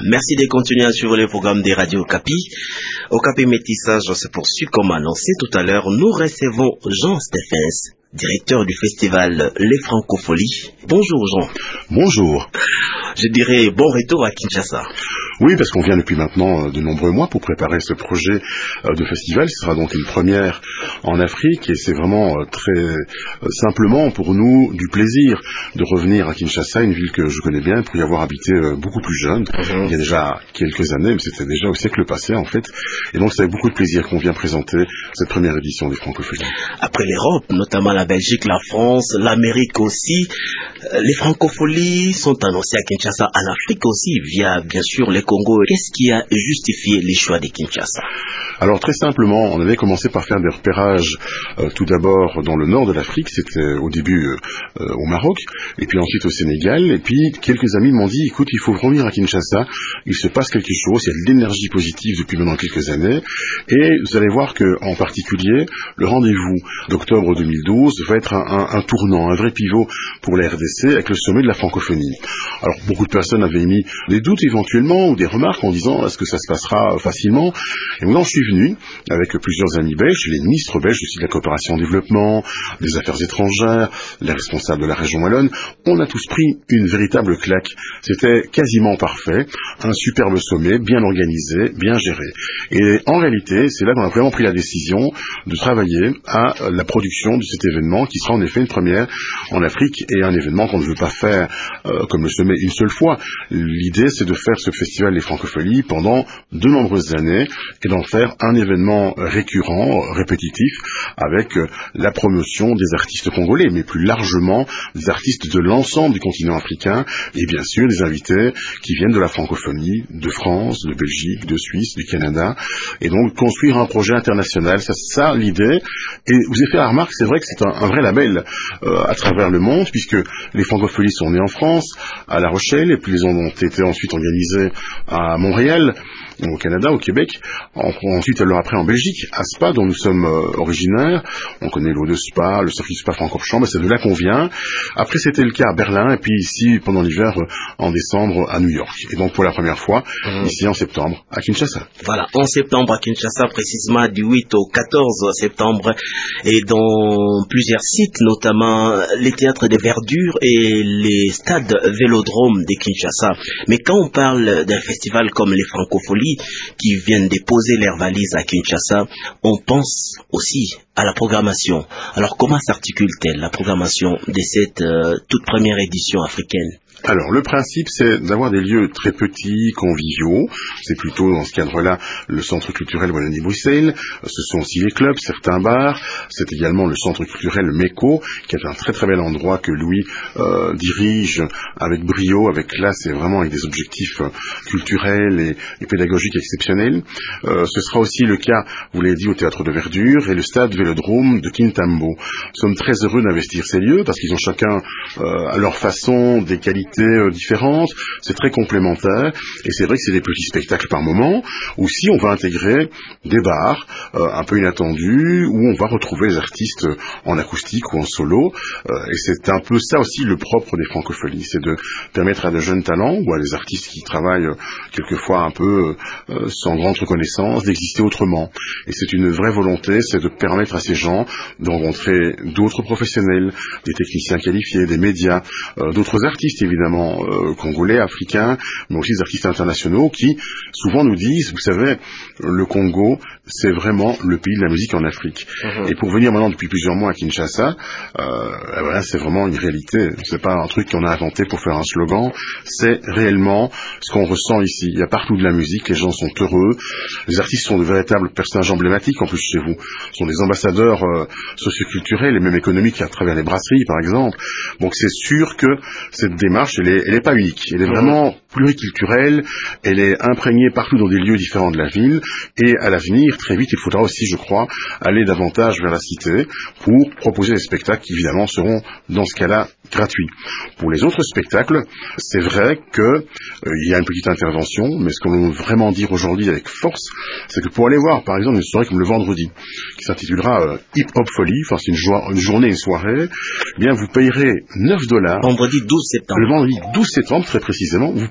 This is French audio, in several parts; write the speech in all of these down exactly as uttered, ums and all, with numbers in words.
Merci de continuer à suivre le programme des radios Okapi. Okapi Métissage se poursuit comme annoncé tout à l'heure. Nous recevons Jean Stephens, directeur du festival Les Francopholies. Bonjour Jean. Bonjour. Je dirais bon retour à Kinshasa. Oui, parce qu'on vient depuis maintenant de nombreux mois pour préparer ce projet de festival. Ce sera donc une première en Afrique et c'est vraiment très simplement pour nous du plaisir de revenir à Kinshasa, une ville que je connais bien pour y avoir habité beaucoup plus jeune, mmh. il y a déjà quelques années, mais c'était déjà au siècle passé en fait. Et donc c'est avec beaucoup de plaisir qu'on vient présenter cette première édition des Francopholies. Après l'Europe, notamment la Belgique, la France, l'Amérique aussi, les Francopholies sont annoncées à Kinshasa, en Afrique aussi, via bien sûr les Congo. Qu'est-ce qui a justifié les choix de Kinshasa? Alors très simplement, on avait commencé par faire des repérages euh, tout d'abord dans le nord de l'Afrique, c'était au début euh, au Maroc, et puis ensuite au Sénégal, et puis quelques amis m'ont dit, écoute, il faut revenir à Kinshasa, il se passe quelque chose, il y a de l'énergie positive depuis maintenant quelques années, et vous allez voir que en particulier, le rendez-vous d'octobre deux mille douze va être un, un, un tournant, un vrai pivot pour la R D C avec le sommet de la francophonie. Alors beaucoup de personnes avaient émis des doutes éventuellement, ou des remarques en disant, est-ce que ça se passera facilement? Et maintenant je suis venu avec plusieurs amis belges, les ministres belges aussi de la coopération en développement, des affaires étrangères, les responsables de la région wallonne, on a tous pris une véritable claque. C'était quasiment parfait, un superbe sommet, bien organisé, bien géré. Et en réalité, c'est là qu'on a vraiment pris la décision de travailler à la production de cet événement, qui sera en effet une première en Afrique, et un événement qu'on ne veut pas faire euh, comme le sommet une seule fois. L'idée, c'est de faire ce festival des Francopholies pendant de nombreuses années, et d'en faire un événement récurrent, répétitif, avec euh, la promotion des artistes congolais, mais plus largement des artistes de l'ensemble du continent africain, et bien sûr des invités qui viennent de la francophonie, de France, de Belgique, de Suisse, du Canada, et donc construire un projet international, ça c'est ça l'idée. Et vous avez fait la remarque, c'est vrai que c'est un, un vrai label euh, à travers le monde, puisque les Francopholies sont nées en France, à La Rochelle, et puis ils ont été ensuite organisées à Montréal, au Canada, au Québec, ensuite alors après en Belgique, à Spa, dont nous sommes euh, originaires. On connaît l'eau de Spa, le circuit Spa-Francorchamps, c'est de là qu'on vient. Après c'était le cas à Berlin, et puis ici pendant l'hiver euh, en décembre à New York. Et donc pour la première fois, mmh. ici en septembre à Kinshasa. Voilà, en septembre à Kinshasa, précisément du huit au quatorze septembre, et dans plusieurs sites, notamment les théâtres de verdure et les stades vélodromes de Kinshasa. Mais quand on parle d'un festival comme les Francopholies, qui viennent déposer leurs valises à Kinshasa, on pense aussi à la programmation. Alors comment s'articule-t-elle la programmation de cette euh, toute première édition africaine? Alors, le principe, c'est d'avoir des lieux très petits, conviviaux. C'est plutôt, dans ce cadre-là, le centre culturel Wallonie-Bruxelles. Ce sont aussi les clubs, certains bars. C'est également le centre culturel Meko, qui est un très très bel endroit que Louis euh, dirige avec brio, avec classe et vraiment avec des objectifs culturels et, et pédagogiques exceptionnels. Euh, ce sera aussi le cas, vous l'avez dit, au Théâtre de Verdure et le stade Vélodrome de Kintambo. Nous sommes très heureux d'investir ces lieux parce qu'ils ont chacun, euh, à leur façon, des qualités différentes, c'est très complémentaire, et c'est vrai que c'est des petits spectacles par moment, ou si on va intégrer des bars euh, un peu inattendus, où on va retrouver les artistes en acoustique ou en solo, euh, et c'est un peu ça aussi le propre des Francopholies, c'est de permettre à de jeunes talents, ou à des artistes qui travaillent euh, quelquefois un peu euh, sans grande reconnaissance, d'exister autrement. Et c'est une vraie volonté, c'est de permettre à ces gens de rencontrer d'autres professionnels, des techniciens qualifiés, des médias, euh, d'autres artistes évidemment, évidemment euh, congolais, africains, mais aussi des artistes internationaux qui souvent nous disent, vous savez, le Congo, c'est vraiment le pays de la musique en Afrique. Mmh. Et pour venir maintenant depuis plusieurs mois à Kinshasa, euh, voilà, c'est vraiment une réalité. C'est pas un truc qu'on a inventé pour faire un slogan, c'est réellement ce qu'on ressent ici. Il y a partout de la musique, les gens sont heureux, les artistes sont de véritables personnages emblématiques en plus chez vous. Ce sont des ambassadeurs euh, socioculturels et même économiques à travers les brasseries par exemple. Donc c'est sûr que cette démarche, elle est, elle est pas unique. Elle est vraiment pluriculturelle, elle est imprégnée partout dans des lieux différents de la ville, et à l'avenir, très vite, il faudra aussi, je crois, aller davantage vers la cité pour proposer des spectacles qui, évidemment, seront, dans ce cas-là, gratuits. Pour les autres spectacles, c'est vrai qu'il euh, y a une petite intervention, mais ce qu'on veut vraiment dire aujourd'hui avec force, c'est que pour aller voir, par exemple, une soirée comme le vendredi, qui s'intitulera euh, Hip Hop Folie, enfin c'est une, jo- une journée, une soirée, eh bien vous payerez neuf dollars. Vendredi douze septembre. Le vendredi douze septembre, très précisément, vous payez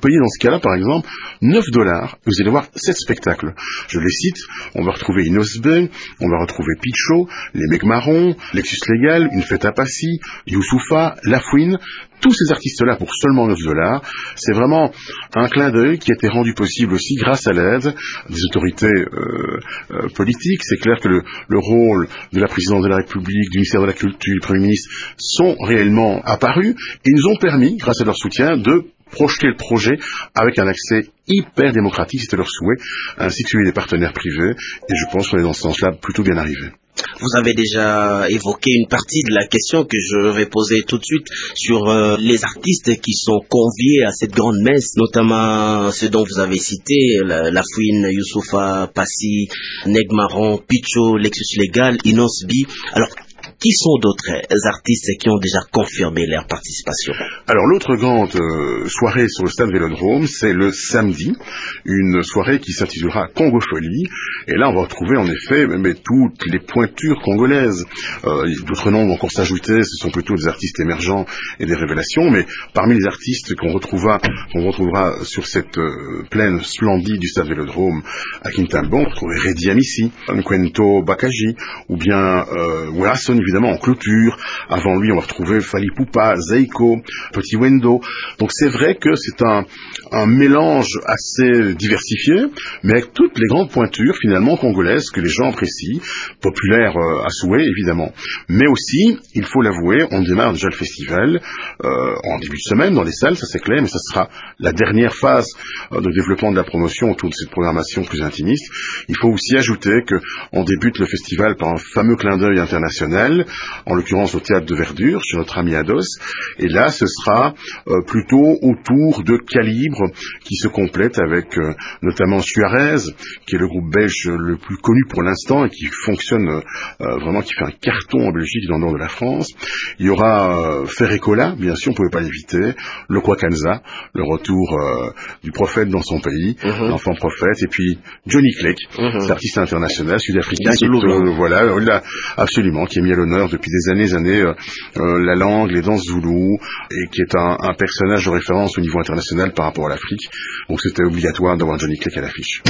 payez dans ce cas-là, par exemple, neuf dollars, vous allez voir sept spectacles. Je les cite, on va retrouver Inosbe, on va retrouver Picho, les Mecs Marrons, Lexus Légal, Une Fête à Passy, Youssoufa, La Fouine. Tous ces artistes-là pour seulement neuf dollars, c'est vraiment un clin d'œil qui a été rendu possible aussi grâce à l'aide des autorités euh, euh, politiques. C'est clair que le, le rôle de la présidence de la République, du ministère de la Culture, du Premier ministre sont réellement apparus et nous ont permis, grâce à leur soutien, de projeter le projet avec un accès hyper démocratique, c'était leur souhait, ainsi que celui des partenaires privés, et je pense qu'on est dans ce sens-là plutôt bien arrivé. Vous avez déjà évoqué une partie de la question que je vais poser tout de suite sur euh, les artistes qui sont conviés à cette grande messe, notamment ceux dont vous avez cité, La, la Fouine, Youssoufa, Passy, Neg Marron, Picho, Lexus Légal, Inosbi. Alors, qui sont d'autres artistes qui ont déjà confirmé leur participation? Alors l'autre grande euh, soirée sur le stade Vélodrome, c'est le samedi, une soirée qui s'intitulera Congo Folie, et là on va retrouver en effet mais toutes les pointures congolaises. Euh, d'autres noms vont encore s'ajouter, ce sont plutôt des artistes émergents et des révélations, mais parmi les artistes qu'on retrouvera, qu'on retrouvera sur cette euh, plaine splendide du stade Vélodrome à Kintambo, on va retrouver Redi Amissi, Nkwento Bakaji, ou bien euh, Werrason, évidemment en clôture. Avant lui on va retrouver Fali Poupa, Zeiko, Petit Wendo. Donc c'est vrai que c'est un, un mélange assez diversifié, mais avec toutes les grandes pointures finalement congolaises que les gens apprécient, populaires euh, à souhait évidemment. Mais aussi, il faut l'avouer, on démarre déjà le festival euh, en début de semaine dans les salles, ça c'est clair, mais ça sera la dernière phase euh, de développement de la promotion autour de cette programmation plus intimiste. Il faut aussi ajouter qu'on débute le festival par un fameux clin d'œil international, en l'occurrence au Théâtre de Verdure, chez notre ami Ados, et là ce sera euh, plutôt autour de Calibre, qui se complète avec euh, notamment Suarez, qui est le groupe belge le plus connu pour l'instant et qui fonctionne euh, vraiment, qui fait un carton en Belgique et dans le nord de la France. Il y aura euh, Ferrecola, bien sûr, on ne pouvait pas l'éviter, le Kwakanza, le retour euh, du prophète dans son pays, mm-hmm. l'enfant prophète, et puis Johnny Clegg, mm-hmm. cet artiste international sud-africain qui est, euh, voilà, là, absolument, qui est mis à l'honneur depuis des années, années, euh, euh, la langue, les danses zoulou, et qui est un, un personnage de référence au niveau international par rapport à l'Afrique. Donc c'était obligatoire d'avoir Johnny Clegg à l'affiche.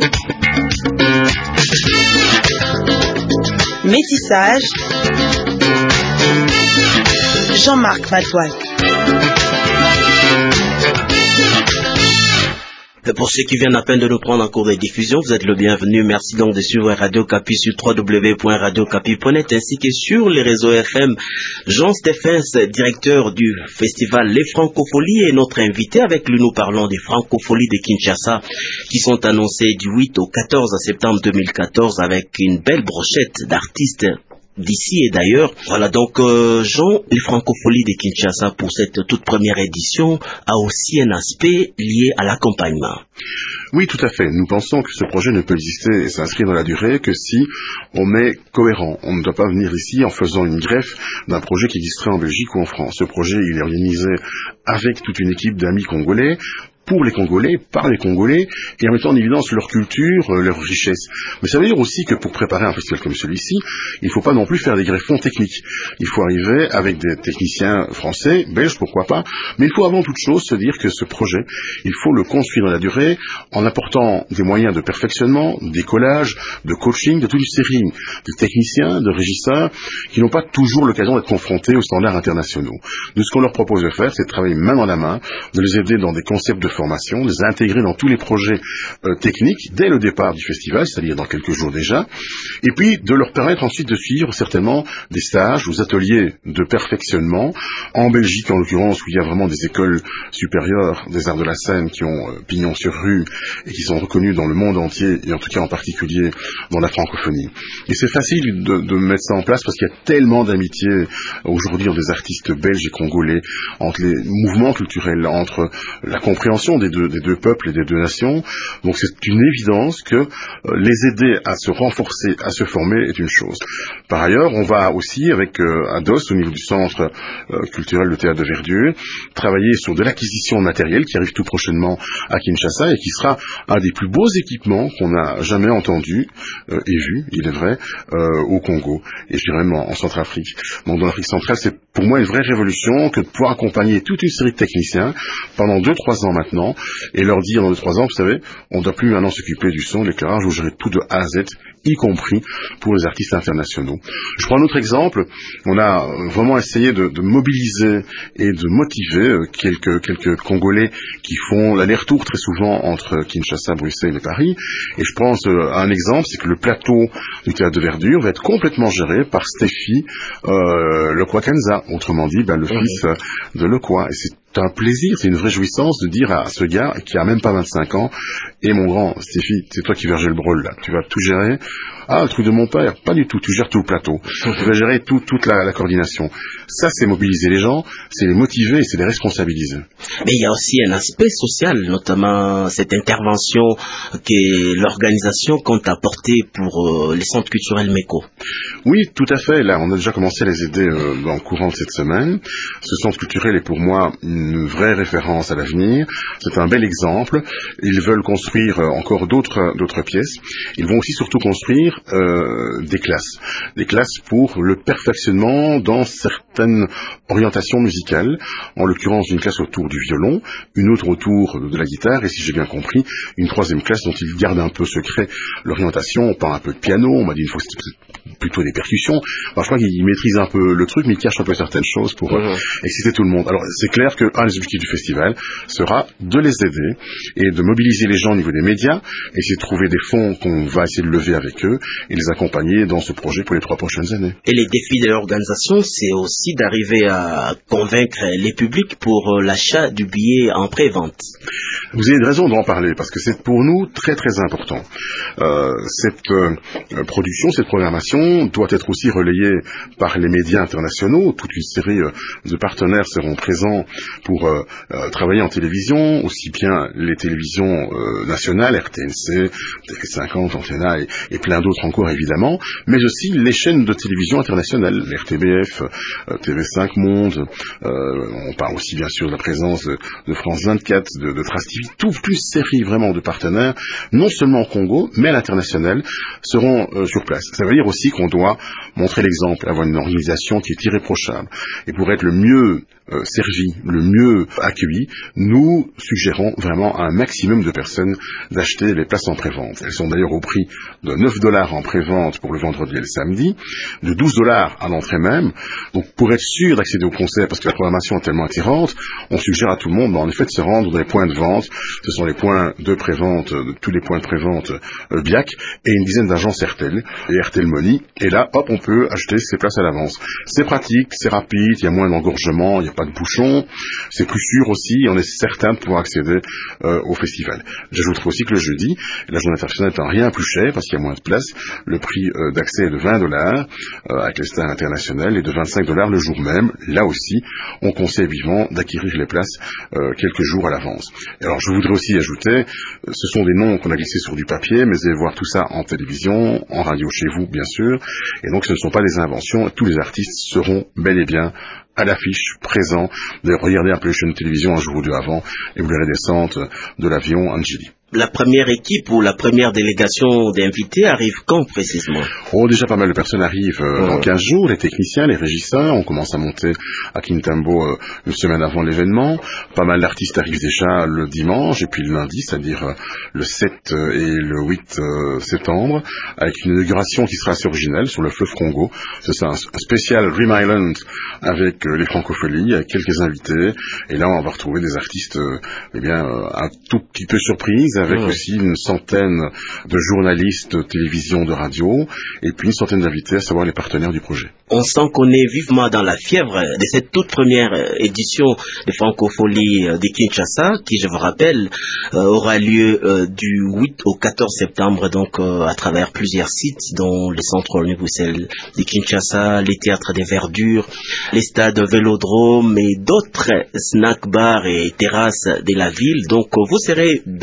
Métissage, Jean-Marc Matoine. Pour ceux qui viennent à peine de nous prendre en cours de diffusion, vous êtes le bienvenu. Merci donc de suivre Radio Capi sur w w w point radio capi point net ainsi que sur les réseaux F M. Jean Stephens, directeur du festival Les Francopholies, est notre invité. Avec lui, nous parlons des Francopholies de Kinshasa qui sont annoncées du huit au quatorze septembre deux mille quatorze avec une belle brochette d'artistes d'ici et d'ailleurs. Voilà donc euh, Jean, les Francopholies de Kinshasa pour cette toute première édition a aussi un aspect lié à l'accompagnement. Oui, tout à fait. Nous pensons que ce projet ne peut exister et s'inscrire dans la durée que si on est cohérent. On ne doit pas venir ici en faisant une greffe d'un projet qui existerait en Belgique ou en France. Ce projet, il est organisé avec toute une équipe d'amis congolais, pour les Congolais, par les Congolais, et en mettant en évidence leur culture, euh, leur richesse. Mais ça veut dire aussi que pour préparer un festival comme celui-ci, il ne faut pas non plus faire des greffons techniques. Il faut arriver avec des techniciens français, belges, pourquoi pas, mais il faut avant toute chose se dire que ce projet, il faut le construire dans la durée, en apportant des moyens de perfectionnement, d'écolage, de coaching, de toute une série de techniciens, de régisseurs, qui n'ont pas toujours l'occasion d'être confrontés aux standards internationaux. Nous, ce qu'on leur propose de faire, c'est de travailler main dans la main, de les aider dans des concepts de formation, les intégrer dans tous les projets euh, techniques dès le départ du festival, c'est-à-dire dans quelques jours déjà, et puis de leur permettre ensuite de suivre certainement des stages ou des ateliers de perfectionnement en Belgique en l'occurrence, où il y a vraiment des écoles supérieures des arts de la scène qui ont euh, pignon sur rue et qui sont reconnues dans le monde entier et en tout cas en particulier dans la francophonie. Et c'est facile de, de mettre ça en place parce qu'il y a tellement d'amitié aujourd'hui entre des artistes belges et congolais, entre les mouvements culturels, entre la compréhension des deux, des deux peuples et des deux nations. Donc c'est une évidence que euh, les aider à se renforcer, à se former est une chose. Par ailleurs, on va aussi avec euh, Ados, au niveau du centre euh, culturel de Théâtre de Verdure, travailler sur de l'acquisition matérielle qui arrive tout prochainement à Kinshasa et qui sera un des plus beaux équipements qu'on a jamais entendu euh, et vu, il est vrai, euh, au Congo et je dirais même en, en Centrafrique. Donc dans l'Afrique centrale, c'est pour moi une vraie révolution que de pouvoir accompagner toute une série de techniciens pendant deux trois ans maintenant maintenant et leur dire dans deux trois ans, vous savez, on ne doit plus maintenant s'occuper du son, de l'éclairage, vous gérez tout de A à Z, y compris pour les artistes internationaux. Je prends un autre exemple. On a vraiment essayé de, de mobiliser et de motiver quelques, quelques Congolais qui font l'aller-retour très souvent entre Kinshasa, Bruxelles et Paris. Et je pense à un exemple, c'est que le plateau du théâtre de Verdure va être complètement géré par Stéphie euh, Lekwa-Kenza, autrement dit ben, le mmh. fils de Lekwa. Et c'est C'est un plaisir, c'est une vraie jouissance de dire à ce gars qui a même pas vingt-cinq ans, et mon grand, Stéphie, c'est toi qui vas gérer le brôle là, tu vas tout gérer. Ah, le truc de mon père, pas du tout, tu gères tout le plateau, tu vas gérer tout, toute la, la coordination. Ça, c'est mobiliser les gens, c'est les motiver et c'est les responsabiliser. Mais il y a aussi un aspect social, notamment cette intervention que l'organisation compte apporter pour euh, les centres culturels Meko. Oui, tout à fait. Là, on a déjà commencé à les aider euh, dans le courant de cette semaine. Ce centre culturel est pour moi une vraie référence à l'avenir. C'est un bel exemple. Ils veulent construire encore d'autres, d'autres pièces. Ils vont aussi surtout construire euh, des classes. Des classes pour le perfectionnement dans certaines orientations musicales. En l'occurrence, une classe autour du violon, une autre autour de la guitare, et si j'ai bien compris, une troisième classe dont ils gardent un peu secret l'orientation. On parle un peu de piano, on m'a dit une fois que c'était plutôt des percussions. Enfin, je crois qu'ils maîtrisent un peu le truc, mais ils cachent un peu certaines choses pour mmh. exciter tout le monde. Alors, c'est clair qu'un des objectifs du festival sera de les aider et de mobiliser les gens au niveau des médias, essayer de trouver des fonds qu'on va essayer de lever avec eux et les accompagner dans ce projet pour les trois prochaines années. Et les défis de l'organisation, c'est aussi d'arriver à convaincre les publics pour l'achat du billet en pré-vente. Vous avez raison d'en parler parce que c'est pour nous très très important. Euh, cette euh, production, cette programmation doit être aussi relayée par les médias internationaux. Toute une série euh, de partenaires seront présents pour euh, euh, travailler en télévision, aussi bien les télévisions euh, nationales, R T N C, T V cinquante, Antena et, et plein d'autres encore évidemment, mais aussi les chaînes de télévision internationales, R T B F, euh, T V cinq Monde, euh, on parle aussi bien sûr de la présence de, de France vingt-quatre, de, de Trace T V, toute une série vraiment de partenaires, non seulement au Congo, mais à l'international, seront euh, sur place. Ça veut dire aussi qu'on doit montrer l'exemple, avoir une organisation qui est irréprochable. Et pour être le mieux euh, servi, le mieux accueilli, nous suggérons vraiment à un maximum de personnes d'acheter les places en pré-vente. Elles sont d'ailleurs au prix de neuf dollars en pré-vente pour le vendredi et le samedi, de douze dollars à l'entrée même. Donc pour être sûr d'accéder au concert, parce que la programmation est tellement attirante, on suggère à tout le monde en effet de se rendre dans les points de vente. Ce sont les points de pré-vente, de tous les points de pré-vente euh, B I A C et une dizaine d'agences R T L et R T L Money. Et là, hop, on peut acheter ses places à l'avance. C'est pratique, c'est rapide, il y a moins d'engorgement, il n'y a pas de bouchons, c'est plus sûr aussi, on est certain de pouvoir accéder euh, au festival. J'ajouterai aussi que le jeudi, la journée internationale étant rien plus cher parce qu'il y a moins de place, le prix euh, d'accès est de vingt dollars euh, avec les stars internationales et de vingt-cinq dollars le jour même. Là aussi, on conseille vivement d'acquérir les places euh, quelques jours à l'avance. Et alors, je voudrais aussi ajouter, euh, ce sont des noms qu'on a glissés sur du papier, mais vous allez voir tout ça en télévision, en radio chez vous, bien sûr. Et donc, ce ne sont pas des inventions. Tous les artistes seront bel et bien à l'affiche, présents. D'ailleurs, regardez un peu les chaînes de télévision un jour ou deux avant, et vous verrez la descente de l'avion Angeli. La première équipe ou la première délégation d'invités arrive quand précisément? Oh, déjà pas mal de personnes arrivent euh, dans quinze jours, les techniciens, les régisseurs, on commence à monter à Kintambo euh, une semaine avant l'événement, pas mal d'artistes arrivent déjà le dimanche et puis le lundi, c'est-à-dire euh, le sept euh, et le huit euh, septembre, avec une inauguration qui sera assez originale sur le fleuve Congo. C'est ça, un, un spécial Dream Island avec euh, les francopholies, avec quelques invités, et là on va retrouver des artistes euh, eh bien, euh, un tout petit peu surprises, avec mmh. aussi une centaine de journalistes de télévision, de radio, et puis une centaine d'invités, à savoir les partenaires du projet. On sent qu'on est vivement dans la fièvre de cette toute première édition des Francopholies de Kinshasa, qui, je vous rappelle, euh, aura lieu euh, du huit au quatorze septembre, donc euh, à travers plusieurs sites, dont le centre Bruxelles de Kinshasa, les théâtres des Verdures, les stades Vélodrome et d'autres snack bars et terrasses de la ville. Donc vous serez davantage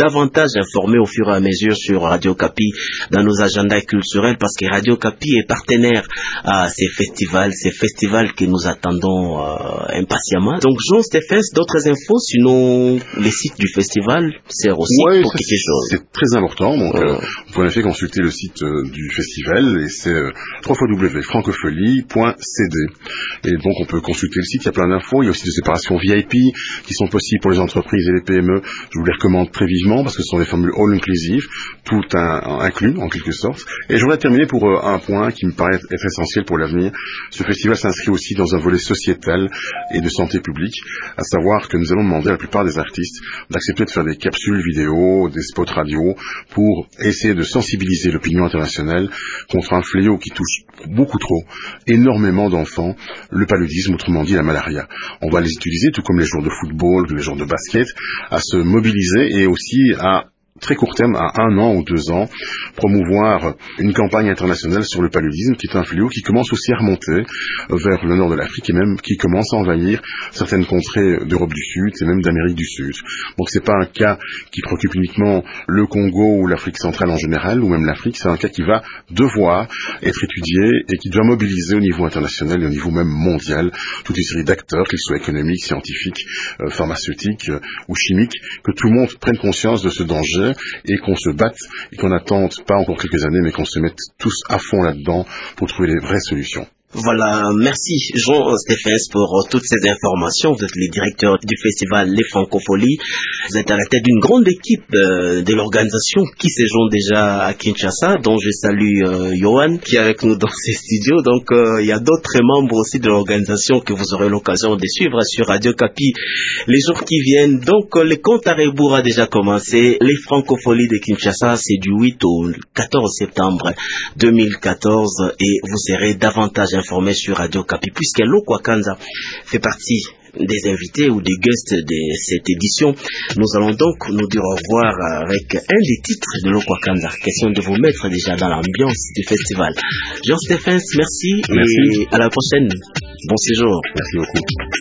davantage informés au fur et à mesure sur Radio Kapi dans nos agendas culturels, parce que Radio Kapi est partenaire à ces festivals, ces festivals que nous attendons euh, impatiemment. Donc Jean Stephens, d'autres infos, sinon les sites du festival sert aussi ouais, pour quelque chose. C'est très important, donc ouais. euh, vous pouvez en effet consulter le site euh, du festival, et c'est euh, w w w point francophonie point c d. Et donc on peut consulter le site, il y a plein d'infos, il y a aussi des séparations V I P qui sont possibles pour les entreprises et les P M E. Je vous les recommande très vivement parce que ce sont des formules all inclusive, tout un, inclus en quelque sorte. Et je voudrais terminer pour euh, un point qui me paraît être essentiel pour l'avenir. Ce festival s'inscrit aussi dans un volet sociétal et de santé publique, à savoir que nous allons demander à la plupart des artistes d'accepter de faire des capsules vidéo, des spots radio, pour essayer de sensibiliser l'opinion internationale contre un fléau qui touche beaucoup trop, énormément d'enfants, le paludisme, autrement dit la malaria. On va les utiliser, tout comme les joueurs de football, les joueurs de basket, à se mobiliser et aussi à très court terme, à un an ou deux ans, promouvoir une campagne internationale sur le paludisme, qui est un fléau qui commence aussi à remonter vers le nord de l'Afrique et même qui commence à envahir certaines contrées d'Europe du Sud et même d'Amérique du Sud. Donc c'est pas un cas qui préoccupe uniquement le Congo ou l'Afrique centrale en général, ou même l'Afrique, c'est un cas qui va devoir être étudié et qui doit mobiliser au niveau international et au niveau même mondial toute une série d'acteurs, qu'ils soient économiques, scientifiques, euh, pharmaceutiques euh, ou chimiques, que tout le monde prenne conscience de ce danger et qu'on se batte et qu'on n'attende pas encore quelques années, mais qu'on se mette tous à fond là-dedans pour trouver les vraies solutions. Voilà, merci Jean Stephens pour uh, toutes ces informations. Vous êtes le directeur du festival Les Francopholies. Vous êtes à la tête d'une grande équipe euh, de l'organisation qui séjourne déjà à Kinshasa, dont je salue euh, Johan qui est avec nous dans ces studios. Donc euh, il y a d'autres membres aussi de l'organisation que vous aurez l'occasion de suivre sur Radio Kapi les jours qui viennent. Donc euh, le compte à rebours a déjà commencé. Les Francopholies de Kinshasa, c'est du huit au quatorze septembre deux mille quatorze et vous serez davantage informé sur Radio Kapi, puisque Lokwa Kanza fait partie des invités ou des guests de cette édition. Nous allons donc nous dire au revoir avec un des titres de Lokwa Kanza. Question de vous mettre déjà dans l'ambiance du festival. Jean Stephens, merci, merci et à la prochaine. Bon séjour. Merci beaucoup.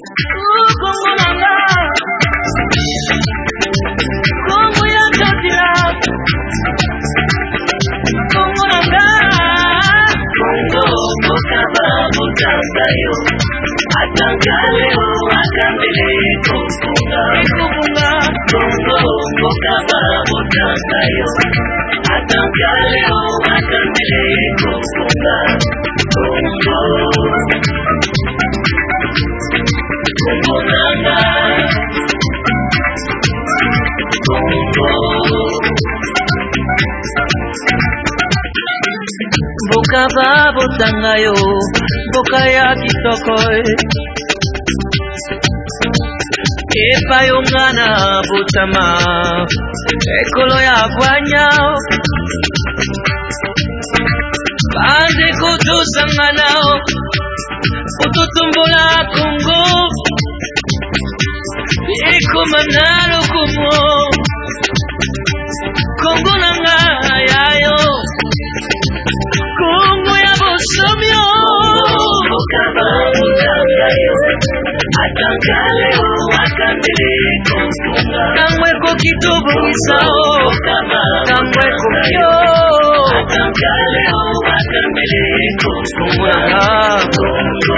Kangayo, atangaleo, akambele, kufunga, kufunga, Kongo, mokaba, motangayo, atangaleo, akambele, kufunga, Kongo, Kongo nanga, Kongo, Bokaba, botangayo, Bokaya kitoko Epa yongana botama Ekolo ya bwanya Bande koto sangana Ototombola Kongo Eko manalo kumo Kongo nanga yayo Kongo ya bosomyo Bokaba utangayo Atangaleo akambele kufunga Kamweko kitubu kisao Kamweko kyo Atangaleo akambele kufunga Kongo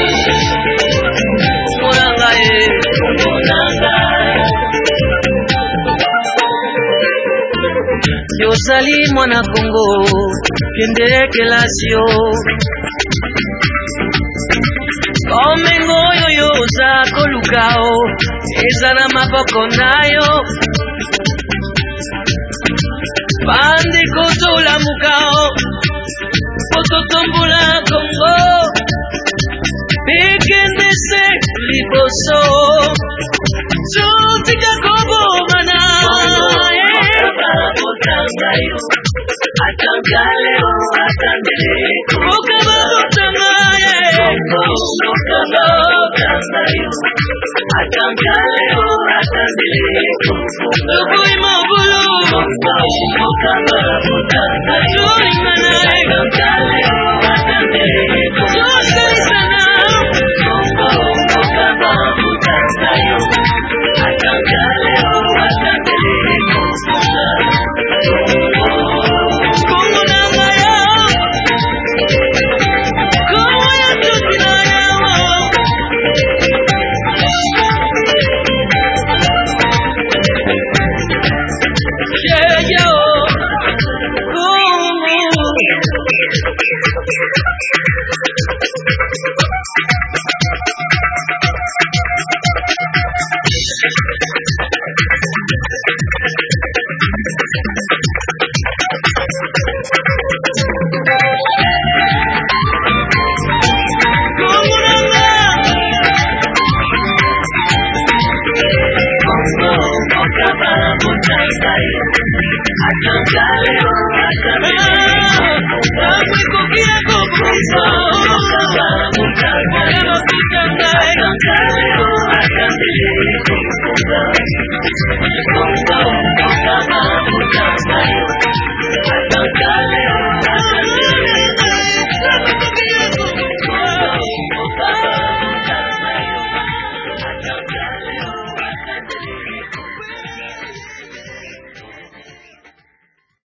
Kongo e Kongo nanga Yozali mwana Kongo Kende kelasio Omengo yoyo za kolukao Eza na maboko nayo Bande kotola mukao Pototombola Kongo Pekende se liboso Zotika kobo mana Botangayo Atangaleo Atangale Bokaba botangaye Bokaba botangayo Atangaleo Atangale Lukui mabulu Bokaba botangayo Atangaleo Atangale Zosei sana Bokaba botangayo Atangaleo Atangale atanga leo atanga